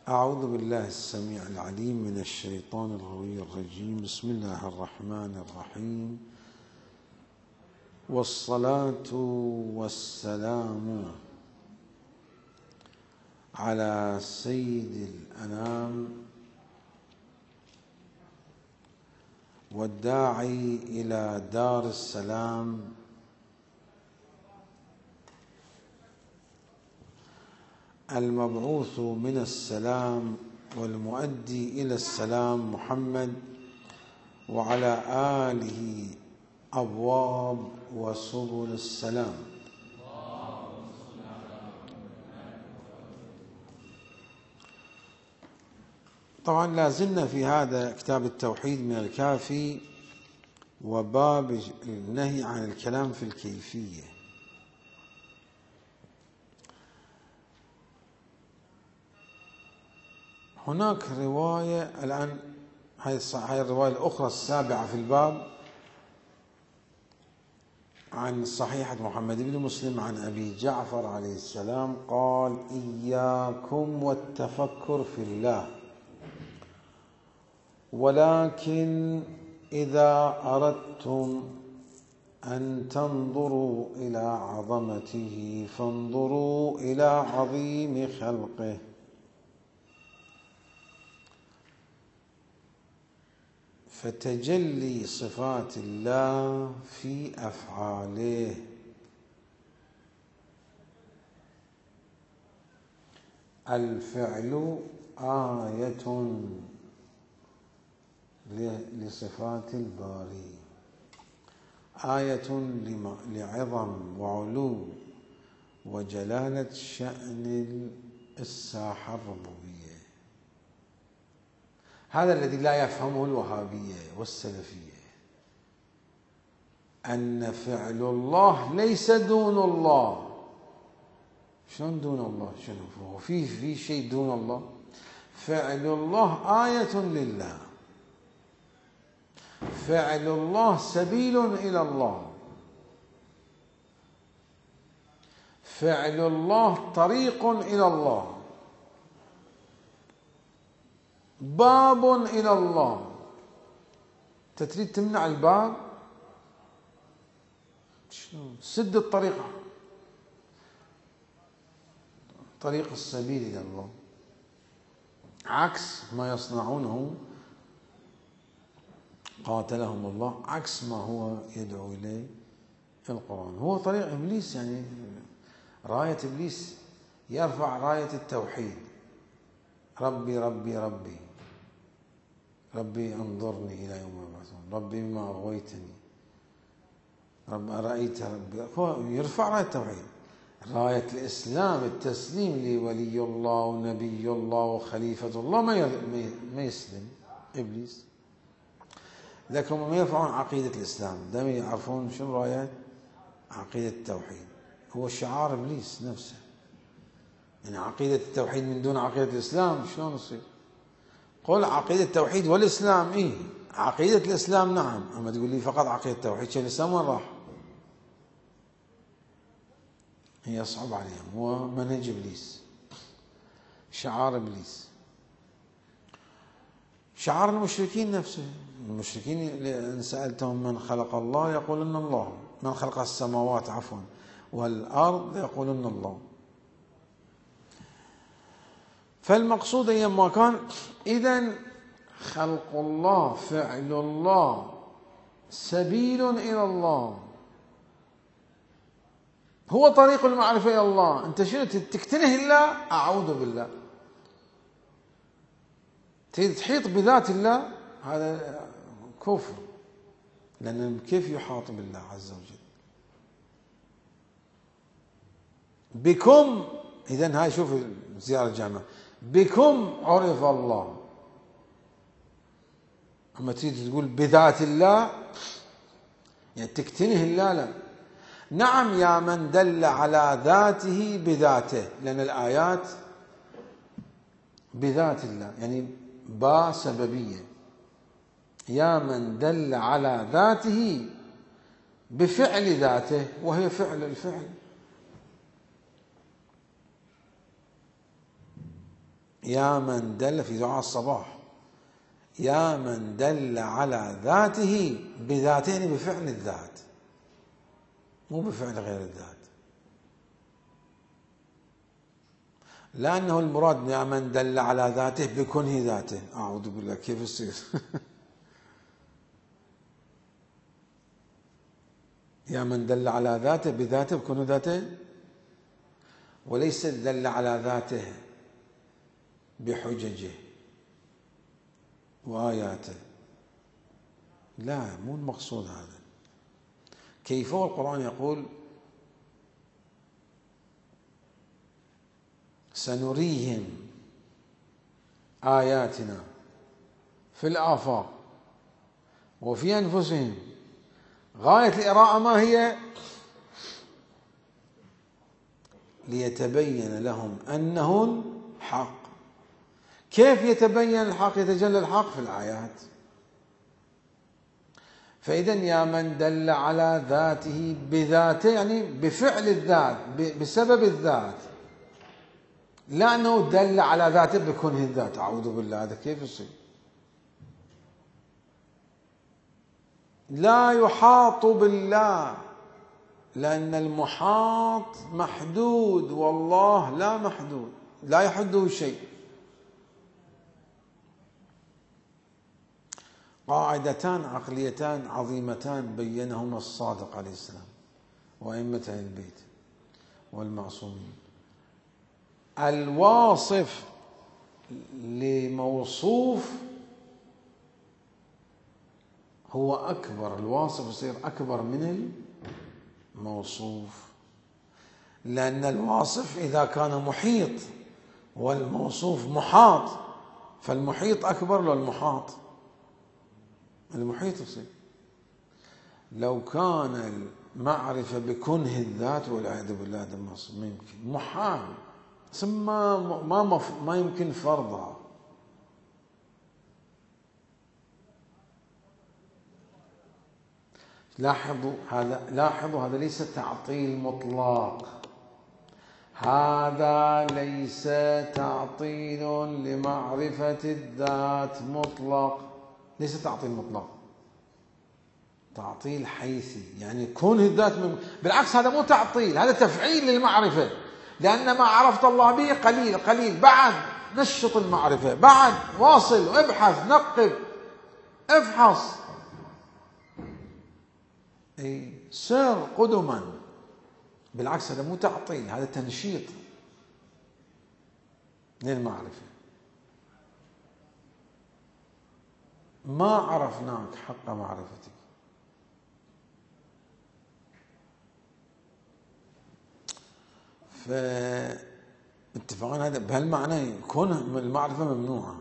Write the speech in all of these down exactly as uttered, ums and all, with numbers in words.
أعوذ بالله السميع العليم من الشيطان الغوي الرجيم. بسم الله الرحمن الرحيم، والصلاة والسلام على سيد الأنام والداعي إلى دار السلام المبعوث من السلام والمؤدي إلى السلام محمد وعلى آله أبواب وسبل السلام. طبعا لازلنا في هذا كتاب التوحيد من الكافي وباب النهي عن الكلام في الكيفية. هناك رواية الآن، هاي الرواية الأخرى السابعة في الباب عن صحيحة محمد بن مسلم عن أبي جعفر عليه السلام قال: إياكم والتفكر في الله، ولكن إذا أردتم أن تنظروا إلى عظمته فانظروا إلى عظيم خلقه. فتجلي صفات الله في أفعاله، الفعل آية لصفات الباري، آية لعظم وعلو وجلالة شأن الساحة الربوبية. هذا الذي لا يفهمه الوهابية والسلفية، أن فعل الله ليس دون الله. شلون دون الله؟ شنو في في شيء دون الله؟ فعل الله آية لله، فعل الله سبيل إلى الله، فعل الله طريق إلى الله، باب إلى الله. أنت تريد تمنع الباب؟ شلون؟ سد الطريق، طريق السبيل إلى الله، عكس ما يصنعونه قاتلهم الله، عكس ما هو يدعو إليه في القرآن. هو طريق إبليس، يعني راية إبليس يرفع راية التوحيد: ربي ربي ربي ربي انظرني إلى يوم يبعثون، ربي بما أغويتني، رب أرأيت ربي. هو يرفع راية التوحيد، راية الإسلام، التسليم لولي الله ونبي الله وخليفة الله، ما يسلم إبليس. لكن هم يرفعون عقيدة الإسلام، دائما يعرفون شنو راية عقيدة التوحيد. هو شعار إبليس نفسه، يعني عقيدة التوحيد من دون عقيدة الإسلام شلون يصير؟ قل عقيدة التوحيد والإسلام، إيه عقيدة الإسلام نعم، أما تقول لي فقط عقيدة التوحيد، شو الإسلام وين راح؟ هي صعب عليهم، هو منهج إبليس، شعار إبليس، شعار المشركين نفسه. المشركين إن سألتهم من خلق الله يقولون الله، من خلق السماوات عفوا والأرض يقولون الله. فالمقصود أيما كان، إذن خلق الله، فعل الله سبيل إلى الله، هو طريق المعرفة إلى الله. أنت شنو تكتنه الله؟ أعوذ بالله. تريد تحيط بذات الله، هذا كفر، لأن كيف يحاط بالله عز وجل؟ بكم، إذن هاي شوف زيارة الجامعة، بكم عرف الله. أما تريد تقول بذات الله، يعني تكتنه الله، لا. نعم، يا من دل على ذاته بذاته، لأن الآيات بذات الله، يعني با سببية. يا من دل على ذاته بفعل ذاته، وهي فعل الفعل. يا من دل في دعاء الصباح، يا من دل على ذاته بذاته، يعني بفعل الذات مو بفعل غير الذات. لأنه المراد يا من دل على ذاته بكنه ذاته. أعوذ بالله، كيف يصير؟ يا من دل على ذاته بذاته بكنه ذاته، وليس دل على ذاته بحججه وآياته. لا، مو المقصود هذا. كيف هو القرآن يقول سنريهم آياتنا في الآفاق وفي أنفسهم. غاية الإراءة ما هي؟ ليتبين لهم أنه الحق. كيف يتبين الحق؟ يتجلى الحق في الآيات. فإذا يا من دل على ذاته بذاته، يعني بفعل الذات، بسبب الذات، لا أنه دل على ذاته بكونه الذات. أعوذ بالله، هذا كيف يصير؟ لا يحاط بالله، لأن المحاط محدود والله لا محدود، لا يحده شيء. قاعدتان عقليتان عظيمتان بينهما الصادق عليه السلام وأئمة أهل البيت والمعصومين. الواصف لموصوف هو أكبر، الواصف يصير أكبر من الموصوف، لأن الواصف إذا كان محيط والموصوف محاط، فالمحيط أكبر لو المحاط. المحيط يصير لو كان المعرفة بكنه الذات، والعياذ بالله هذا ما يمكن، محال، ثم ما ما ما يمكن فرضها. لاحظوا هذا، لاحظوا هذا ليس تعطيل مطلق، هذا ليس تعطيل لمعرفة الذات مطلق، ليس تعطيل مطلق، تعطيل حيثي، يعني كونه الذات من... بالعكس هذا مو تعطيل، هذا تفعيل للمعرفة، لأن ما عرفت الله به قليل قليل، بعد نشط المعرفة، بعد واصل، ابحث، نقب، افحص، اي سر قدما. بالعكس هذا مو تعطيل، هذا تنشيط للمعرفة. ما عرفناك حق معرفتك. فاتفقنا هذا بهالمعنى، كونه المعرفة ممنوعة.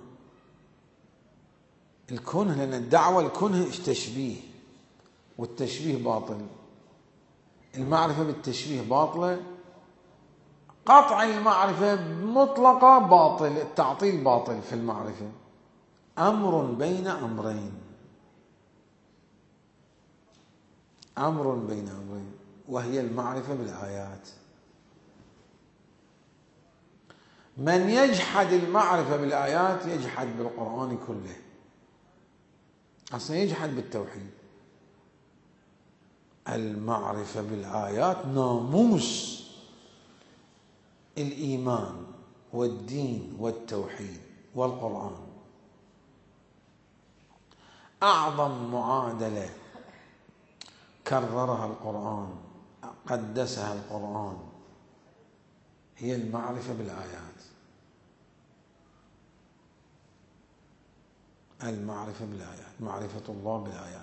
الكونه، لأن الدعوة الكونه تشبيه، والتشبيه باطل. المعرفة بالتشبيه باطلة، قطع المعرفة مطلقة باطل، التعطيل باطل في المعرفة. أمر بين أمرين، أمر بين أمرين، وهي المعرفة بالآيات. من يجحد المعرفة بالآيات يجحد بالقرآن كله، أصلا يجحد بالتوحيد. المعرفة بالآيات ناموس الإيمان والدين والتوحيد والقرآن. أعظم معادلة كررها القرآن، قدسها القرآن، هي المعرفة بالآيات. المعرفة بالآيات، معرفة الله بالآيات.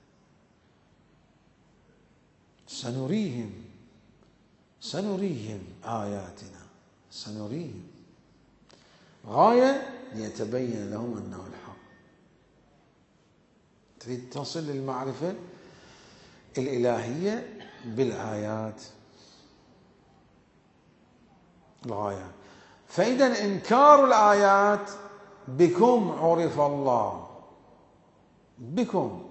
سنريهم سنريهم آياتنا، سنريهم، غاية ليتبين لهم أنه الحق. تريد تصل للمعرفة الإلهية بالآيات، الغاية. فإذا إنكار الآيات بكم عرف الله، بكم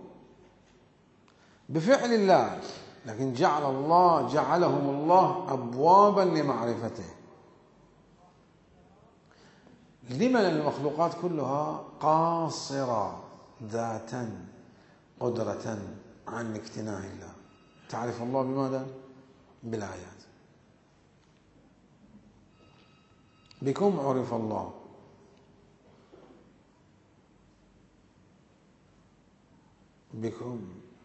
بفعل الله، لكن جعل الله جعلهم الله أبوابا لمعرفته. لما؟ لأن المخلوقات كلها قاصرة ذاتا قدرة عن اكتناء الله. تعرف الله بماذا؟ بالآيات. بكم عرف الله، بكم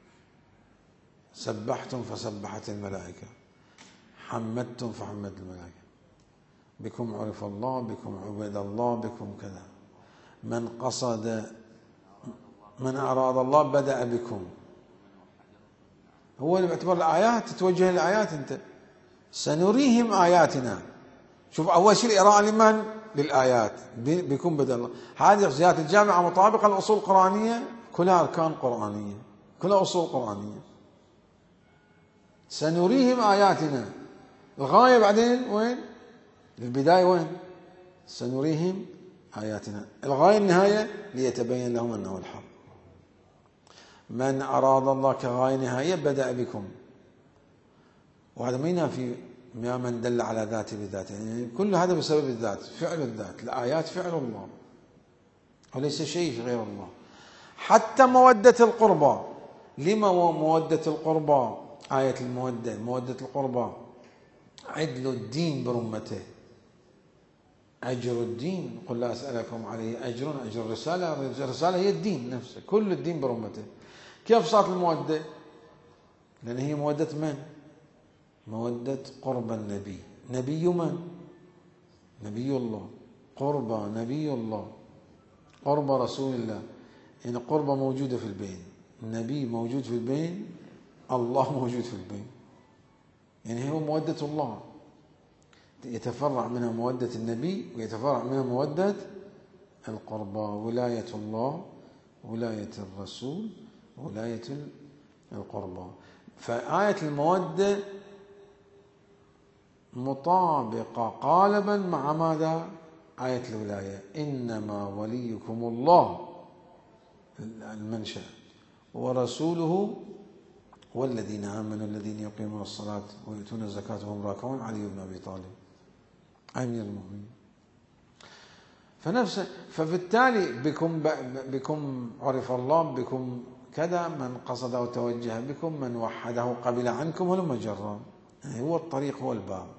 سبحتم فسبحت الملائكة، حمدتم فحمد الملائكة. بكم عرف الله، بكم عبد الله، بكم كذا. من قصد من أراد الله بدأ بكم. هو اللي باعتبار الآيات تتوجه للآيات. أنت سنريهم آياتنا. شوف أول شيء الإراءة لمن؟ للآيات. بكم بدأ الله. هذه زيادة الجامعة مطابقة للأصول القرآنية، كلها أركان قرآنية، كلها أصول قرآنية. سنريهم آياتنا. الغاية بعدين وين؟ البداية وين؟ سنريهم آياتنا. الغاية النهاية ليتبين لهم أنه الحق. من أراد الله كغاية نهاية بدأ بكم. وهذا ما ينافي ما من دل على ذاته بذاته، يعني كل هذا بسبب الذات، فعل الذات. الآيات فعل الله وليس شيء غير الله. حتى مودة القربى. لما مودة القربى؟ آية المودة، مودة القربى عدل الدين برمته. أجر الدين قل لا أسألكم عليه أجر، أجر الرسالة، الرسالة هي الدين نفسه، كل الدين برمته. كيف صارت المودة؟ لأن هي مودة من؟ مودة قرب النبي. نبي من؟ نبي الله. قرب نبي الله، قرب رسول الله. يعني قربة موجودة في البين، النبي موجود في البين، الله موجود في البين. يعني هو مودة الله، يتفرع منها مودة النبي ويتفرع منها مودة القربى. ولاية الله، ولاية الرسول، ولاية القربى. فآية المودة مطابقة قالبا مع ماذا؟ آية الولاية. إنما وليكم الله المنشأ ورسوله والذين آمنوا الذين يقيمون الصلاة ويؤتون الزكاة وهم راكعون. علي بن أبي طالب أمير المؤمنين. فنفس فبالتالي بكم بكم عرف الله، بكم كذا. من قصد وتوجه بكم، من وحده قبل عنكم ولم جرا. يعني هو الطريق، هو الباب.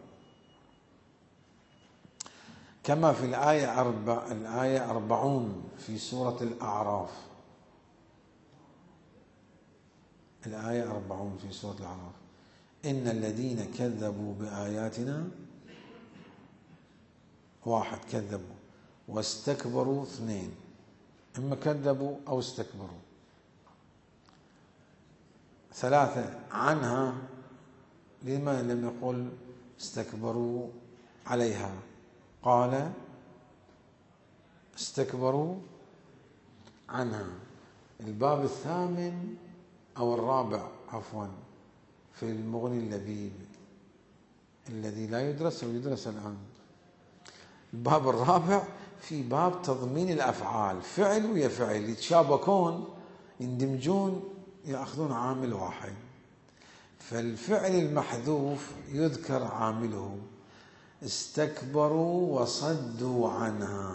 كما في الآية أربع الآية أربعون في سورة الأعراف. الآية أربعون في سورة الأعراف: إن الذين كذبوا بآياتنا، واحد كذبوا، واستكبروا اثنين، إما كذبوا أو استكبروا. ثلاثة عنها، لما لم يقل استكبروا عليها؟ قال استكبروا عنها. الباب الثامن أو الرابع عفوا في المغني اللبيب الذي لا يدرس أو يدرس الآن. الباب الرابع في باب تضمين الأفعال، فعل ويا فعل يتشابكون، يندمجون، يأخذون عامل واحد. فالفعل المحذوف يذكر عامله. استكبروا وصدوا عنها.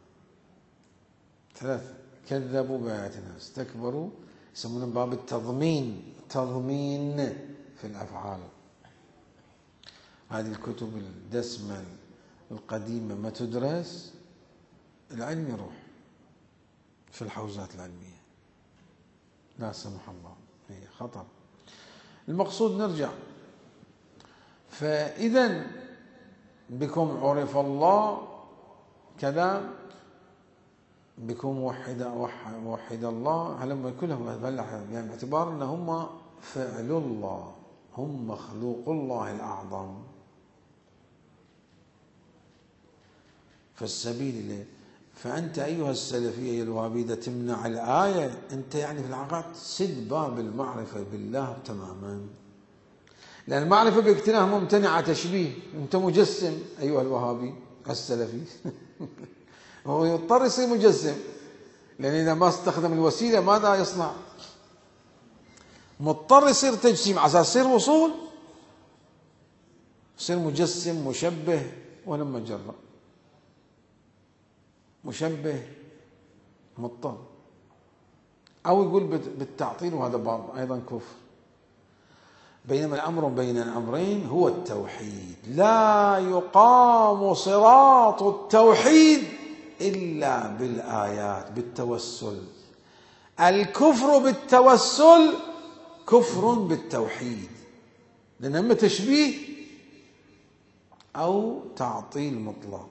ثلاثة: كذبوا بآياتنا، استكبروا، يسمونه باب التضمين، تضمين في الأفعال. هذه الكتب الدسمة القديمة ما تدرس، العلم يروح في الحوزات العلمية، لا سمح الله، هي خطر. المقصود نرجع. فإذا بكم عرف الله كذا، بكم وحد وحد الله، هلما كلهم يعني باعتبار ان هم فعل الله، هم مخلوق الله الأعظم. فالسبيل إليه. فأنت أيها السلفية الوهابية تمنع الآية، أنت يعني في العقائد سد باب المعرفة بالله تماما. لأن المعرفة باقتناع ممتنعة تشبيه. أنت مجسم أيها الوهابي السلفي هو يضطر يصير مجسم، لأن إذا ما استخدم الوسيلة ماذا يصنع؟ مضطر يصير تجسيم على أساس يصير وصول، يصير مجسم مشبه ولما جرى. مشبه مضطر، أو يقول بالتعطيل وهذا بعض أيضا كفر. بينما الأمر بين الأمرين هو التوحيد. لا يقام صراط التوحيد إلا بالآيات، بالتوسل. الكفر بالتوسل كفر بالتوحيد، لأن إما تشبيه أو تعطيل مطلق.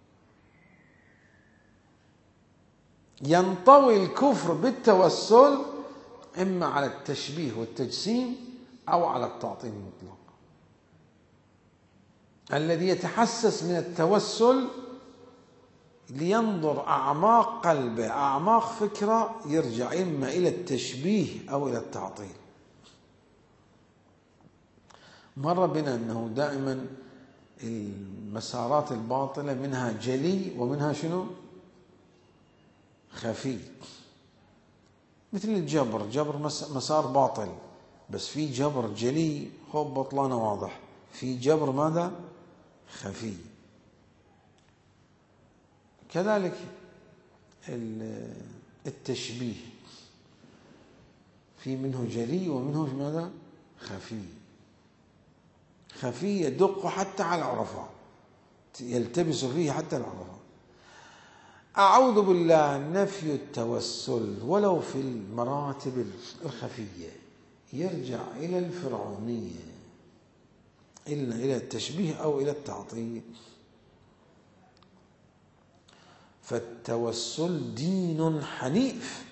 ينطوي الكفر بالتوسل إما على التشبيه والتجسيم أو على التعطيل المطلق. الذي يتحسس من التوسل لينظر أعماق قلبه، أعماق فكرة، يرجع إما إلى التشبيه أو إلى التعطيل. مر بنا أنه دائما المسارات الباطلة منها جلي ومنها شنو؟ خفي. مثل الجبر، جبر مسار باطل، بس في جبر جلي خوب بطلانه واضح، في جبر ماذا؟ خفي. كذلك التشبيه في منه جلي ومنه ماذا؟ خفي. خفي يدق حتى على العرفاء، يلتبس فيه حتى العرفاء. أعوذ بالله، نفي التوسل ولو في المراتب الخفية يرجع إلى الفرعونية، إلا إلى التشبيه أو إلى التعطيل. فالتوسل دين حنيف.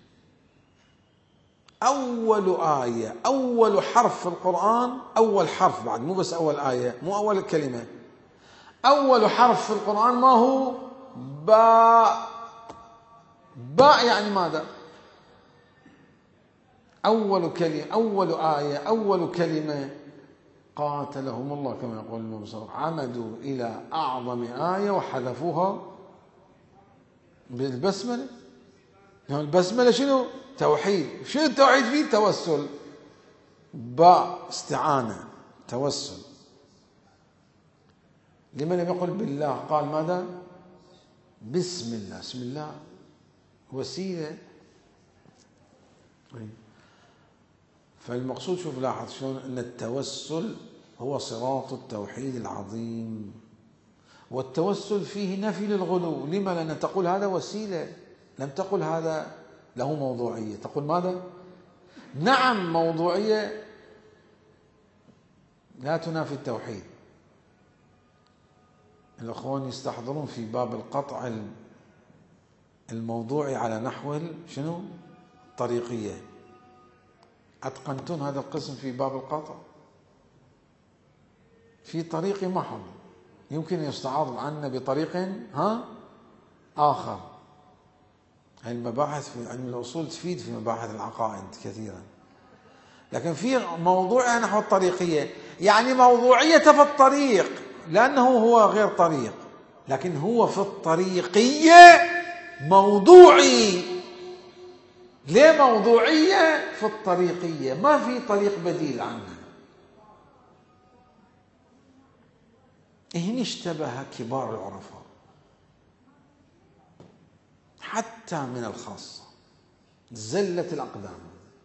أول آية، أول حرف في القرآن، أول حرف بعد، مو بس أول آية، مو أول الكلمة، أول حرف في القرآن ما هو؟ باء. باء يعني ماذا؟ أول كلمة، أول آية، أول كلمة. قاتلهم الله كما يقول النبي صلى الله عليه وسلم، عمدوا إلى أعظم آية وحذفوها بالبسملة. البسملة شنو؟ توحيد. شنو التوحيد فيه؟ توسل. باء استعانة، توسل. لمن لم يقل بالله قال ماذا؟ بسم الله. بسم الله وسيلة. فالمقصود، شوف لاحظ شلون أن التوسل هو صراط التوحيد العظيم. والتوسل فيه نفي للغلو. لما؟ لأن تقول هذا وسيلة، لم تقل هذا له موضوعية. تقول ماذا؟ نعم موضوعية لا تنافي التوحيد. الأخوان يستحضرون في باب القطع الموضوعي على نحو شنو؟ الطريقية. أتقنتون هذا القسم في باب القطع؟ في طريق محض يمكن يستعاض عنا بطريق ها آخر. هاي المباحث في علم الأصول تفيد في مباحث العقائد كثيرا. لكن في موضوع نحو الطريقية، يعني موضوعية في الطريق، لأنه هو غير طريق، لكن هو في الطريقية موضوعي. ليه موضوعية في الطريقية؟ ما في طريق بديل عنها. هنا اشتبه كبار العرفاء حتى من الخاصة، زلت الأقدام،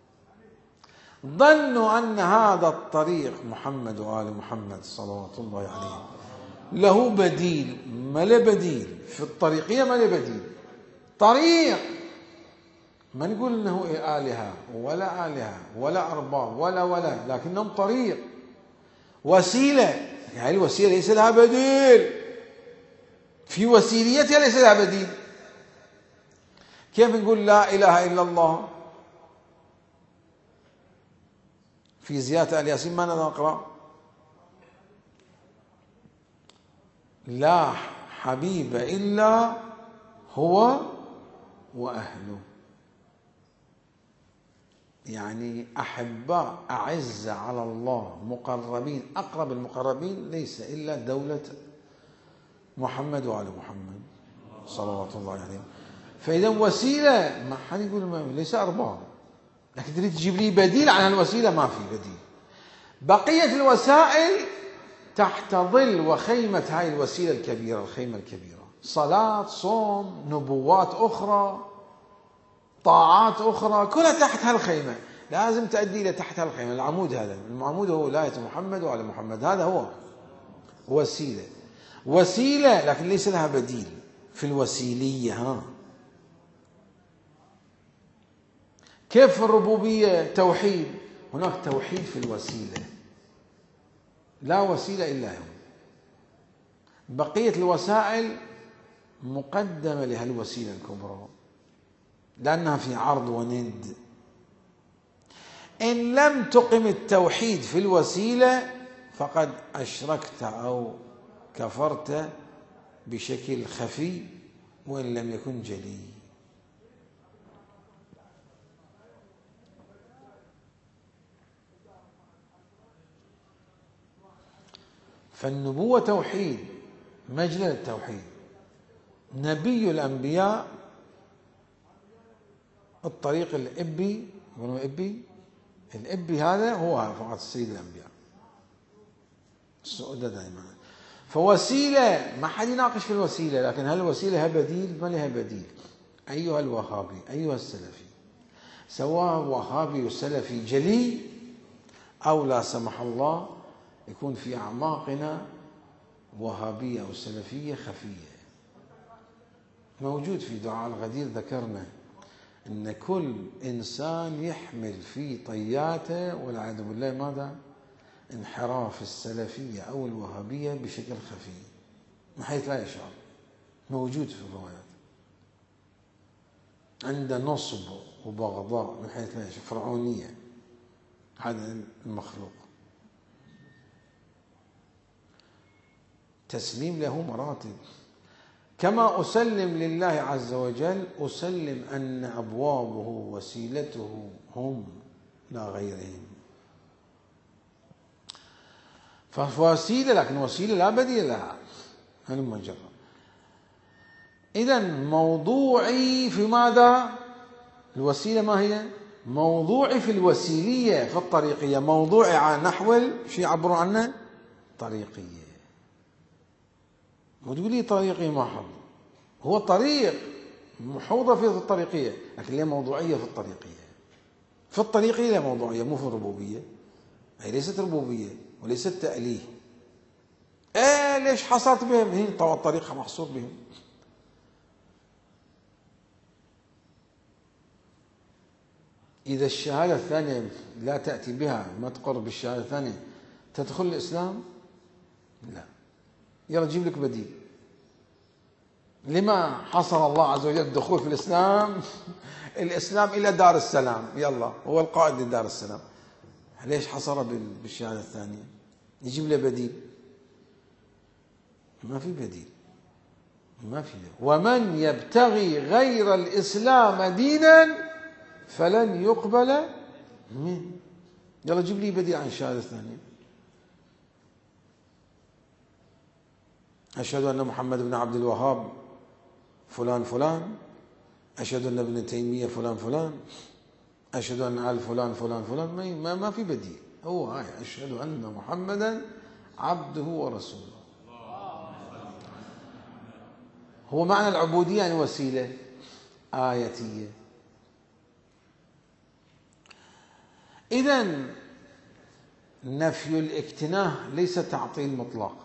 ظنوا أن هذا الطريق محمد وآل محمد صلوات الله عليه له بديل. ما له بديل في الطريقية، ما له بديل. طريق، ما نقول انه آلهة ولا آلهة ولا أرباب ولا ولا، لكنهم طريق، وسيلة. يعني الوسيلة ليس لها بديل، في وسيليتها ليس لها بديل. كيف نقول لا إله إلا الله في زيادة آل ياسين؟ ماذا نقرأ؟ لا حبيب إلا هو وأهله. يعني أحباء أعز على الله مقربين، أقرب المقربين ليس إلا دولة محمد وآل محمد صلوات الله عليه. فإذا وسيلة، ما حد يقول ما ليس أرباب، لكن تريد تجيب لي بديل عن الوسيلة، ما في بديل. بقية الوسائل تحت ظل وخيمة هاي الوسيلة الكبيرة، الخيمة الكبيرة صلاة، صوم، نبوات أخرى، طاعات أخرى، كلها تحت هالخيمة. لازم تؤدي إلى تحت هالخيمة. العمود هذا، العمود هو ولاية محمد وعلى محمد، هذا هو وسيلة. وسيلة لكن ليس لها بديل في الوسيلية. ها كيف الربوبية توحيد؟ هناك توحيد في الوسيلة، لا وسيلة إلا هو. بقية الوسائل مقدمة لهالوسيلة الكبرى لأنها في عرض وند. إن لم تقم التوحيد في الوسيلة فقد أشركت أو كفرت بشكل خفي وإن لم يكن جلي. فالنبوة توحيد، مجلل التوحيد. نبي الأنبياء الطريق الإبي، يقولون إبي، الإبي هذا هو فقط سيد الأنبياء السؤدة دائما. فوسيلة ما حد يناقش في الوسيلة، لكن هل الوسيلة لها بديل؟ ما لها بديل. أيها الوهابي، أيها السلفي، سواء وهابي وسلفي جلي أو لا سمح الله يكون في أعماقنا وهابية أو سلفية خفية. موجود في دعاء الغدير ذكرنا أن كل إنسان يحمل في طياته والعياذ بالله ماذا؟ انحراف السلفية أو الوهابية بشكل خفي من حيث لا يشعر. موجود في الروايات. عنده نصب وبغضاء من حيث لا يشعر، فرعونية. هذا المخلوق. تسليم له مراتب. كما أسلم لله عز وجل أسلم أن أبوابه وسيلته هم لا غيرهم. فوسيلة لكن وسيلة لا بديل لها. هلم جرا. إذن موضوعي في ماذا؟ الوسيلة ما هي؟ موضوعي في الوسيلية في الطريقية. موضوعي على نحو شو يعبروا عنه؟ طريقية. وتقول لي طريقي محض، هو طريق محوضة في الطريقية لكن ليه موضوعية في الطريقية. في الطريقية لا موضوعية، مو في الربوبية. هي ليست ربوبية وليست تأليه. ايه ليش حصرت بهم؟ هي طوى الطريق محصور بهم. إذا الشهادة الثانية لا تأتي بها، ما تقر بالشهادة الثانية، تدخل الإسلام؟ لا. يلا جيب لك بديل. لما حصر الله عز وجل الدخول في الإسلام؟ الإسلام إلى دار السلام، يلا هو القائد لدار السلام. ليش حصر بالشهادة الثانية؟ يجيب له بديل. ما في بديل، ما في. ومن يبتغي غير الإسلام دينا فلن يقبل منه. يلا جيب لي بديل عن الشهادة الثانية. أشهد أن محمد بن عبد الوهاب فلان فلان، أشهد أن ابن تيمية فلان فلان، أشهد أن آل فلان فلان فلان. ما, ما في بديل. هو هاي أشهد أن محمدا عبده ورسوله. هو معنى العبودية يعني وسيلة آيتية. إذن نفي الاكتناه ليس تعطيل مطلق،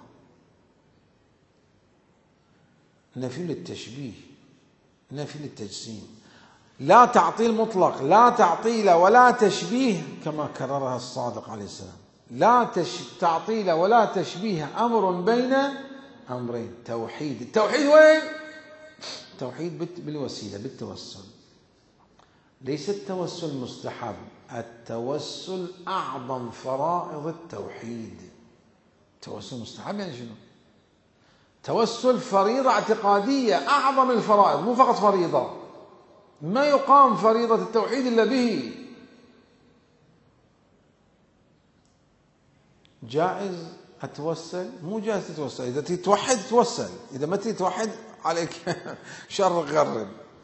نفي للتشبيه، نفي للتجسيم. لا تعطيل مطلق، لا تعطيل ولا تشبيه كما كررها الصادق عليه السلام. لا تش... تعطيل ولا تشبيه أمر بين أمرين. توحيد. التوحيد وين؟ التوحيد بالوسيلة، بالتوسل. ليس التوسل مستحب، التوسل أعظم فرائض التوحيد. التوسل مستحب يعني شنو؟ توسل فريضة اعتقادية، أعظم الفرائض، مو فقط فريضة. ما يقام فريضة التوحيد إلا به. جائز أتوسل؟ مو جائز تتوسل. إذا تتوحد توسل، إذا ما تتوحد عليك شر غرب.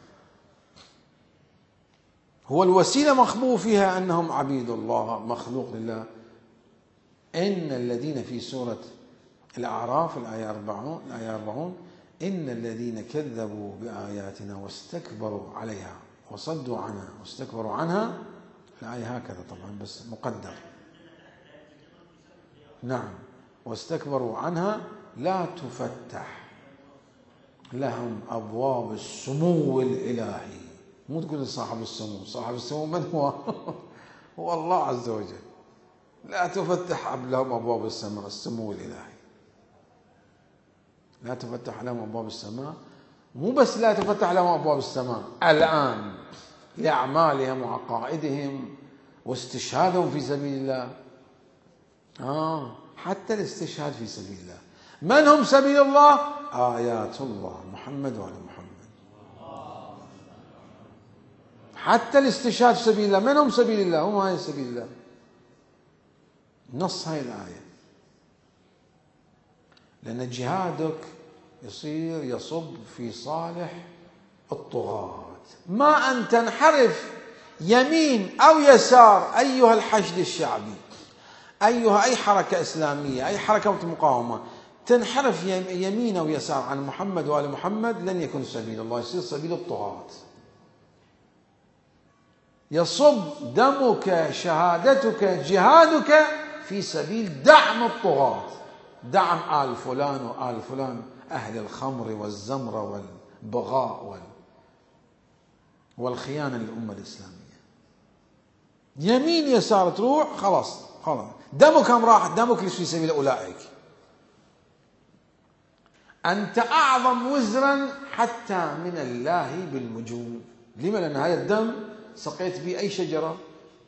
هو الوسيلة مخبوء فيها أنهم عبيد الله مخلوق لله. إن الذين في سورة الأعراف الآية أربعون الآية أربعون إن الذين كذبوا بآياتنا واستكبروا عليها وصدوا عنها واستكبروا عنها، الآية هكذا طبعا بس مقدر. نعم، واستكبروا عنها لا تفتح لهم أبواب السمو الإلهي. مو تقول صاحب السمو، صاحب السمو من هو؟ هو الله عز وجل. لا تفتح لهم أبواب السماء، السمو الإلهي. لا تفتح لهم أبواب السماء، مو بس لا تفتح لهم أبواب السماء الآن لأعمالهم وعقائدهم واستشهادهم في سبيل الله. آه حتى الاستشهاد في سبيل الله. من هم سبيل الله؟ آيات الله، محمد وآل محمد. حتى الاستشهاد في سبيل الله، من هم سبيل الله؟ هم هاي سبيل الله. نص هاي الآية. لأن جهادك يصير يصب في صالح الطغاة. ما أن تنحرف يمين أو يسار أيها الحشد الشعبي، أيها أي حركة إسلامية، أي حركة مقاومة، تنحرف يمين أو يسار عن محمد وآل محمد، لن يكون سبيل الله، يصير سبيل الطغاة. يصب دمك، شهادتك، جهادك في سبيل دعم الطغاة، دعم آل فلان وآل فلان، أهل الخمر والزمرة والبغاء وال والخيانة للأمة الإسلامية. يمين يسار تروح خلاص خلاص دمك هم راح، دمك ليش في سبيل أولئك. أنت أعظم وزرا حتى من الله بالمجون. لما؟ لأن هذا الدم سقيت به أي شجرة،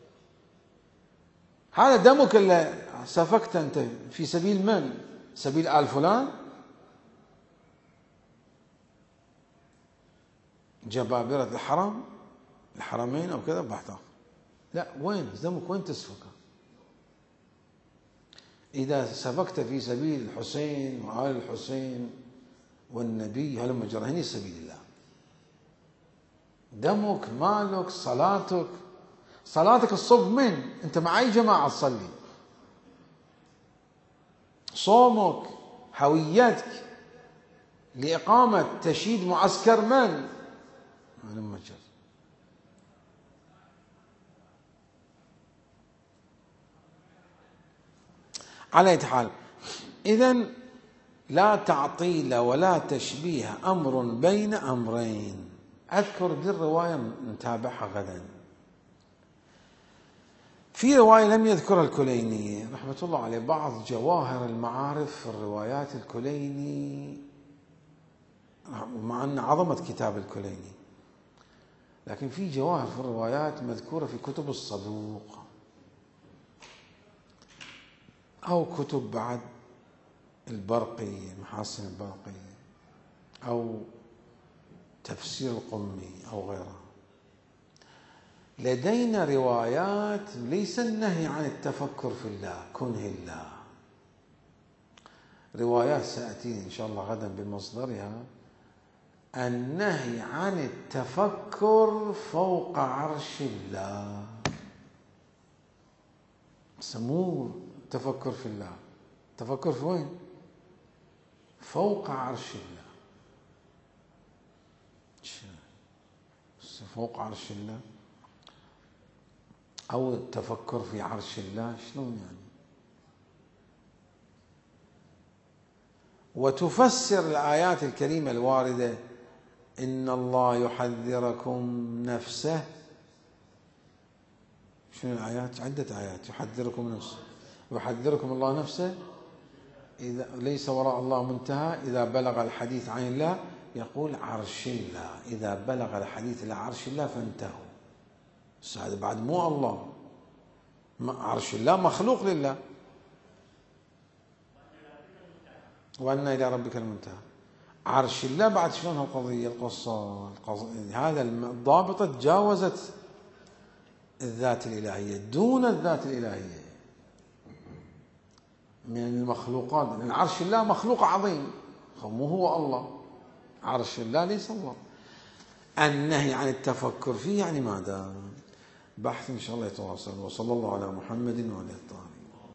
هذا دمك اللي سفكت أنت في سبيل من؟ سبيل آل فلان، جبابرة الحرم، الحرمين أو كذا بحثا. لا، وين دمك؟ وين تسفكه؟ إذا سفكت في سبيل الحسين وآل الحسين والنبي هلم جرى، هني سبيل الله. دمك، مالك، صلاتك. صلاتك الصب من؟ أنت مع أي جماعة تصلي؟ صومك، هويتك لإقامة تشييد معسكر من؟ هلم جرى. على أي حال، إذن لا تعطيل ولا تشبيه، أمر بين أمرين. أذكر دي الرواية نتابعها غدا. في رواية لم يذكرها الكليني رحمة الله عليه، بعض جواهر المعارف في الروايات الكليني، مع أن عظمة كتاب الكليني، لكن في جواهر في الروايات مذكورة في كتب الصدوق أو كتب بعد البرقي، محاسن البرقي، أو تفسير القمي أو غيره. لدينا روايات ليس النهي عن التفكر في الله، كنه الله. روايات سأتي إن شاء الله غدا بمصدرها، النهي عن التفكر فوق عرش الله. سموه تفكر في الله، تفكر في وين؟ فوق عرش الله. فوق عرش الله أو التفكر في عرش الله، شلون يعني؟ وتفسر الآيات الكريمة الواردة إن الله يحذركم نفسه. شنو الآيات؟ عدة آيات. يحذركم نفسه، يحذركم الله نفسه، إذا ليس وراء الله منتهى، إذا بلغ الحديث عن الله يقول عرش الله، إذا بلغ الحديث إلى عرش الله فانتهوا. بس هذا بعد مو الله، عرش الله مخلوق لله. وأن إلى ربك المنتهى. عرش الله بعد شلون هالقضية القصة هذا الضابطة تجاوزت الذات الإلهية دون الذات الإلهية من المخلوقات، لأن عرش الله مخلوق عظيم، مو هو الله. عرش الله ليس الله. النهي عن التفكر فيه يعني ماذا؟ بحث إن شاء الله يتواصل. وصلى الله على محمد وعلى آله الطاهرين.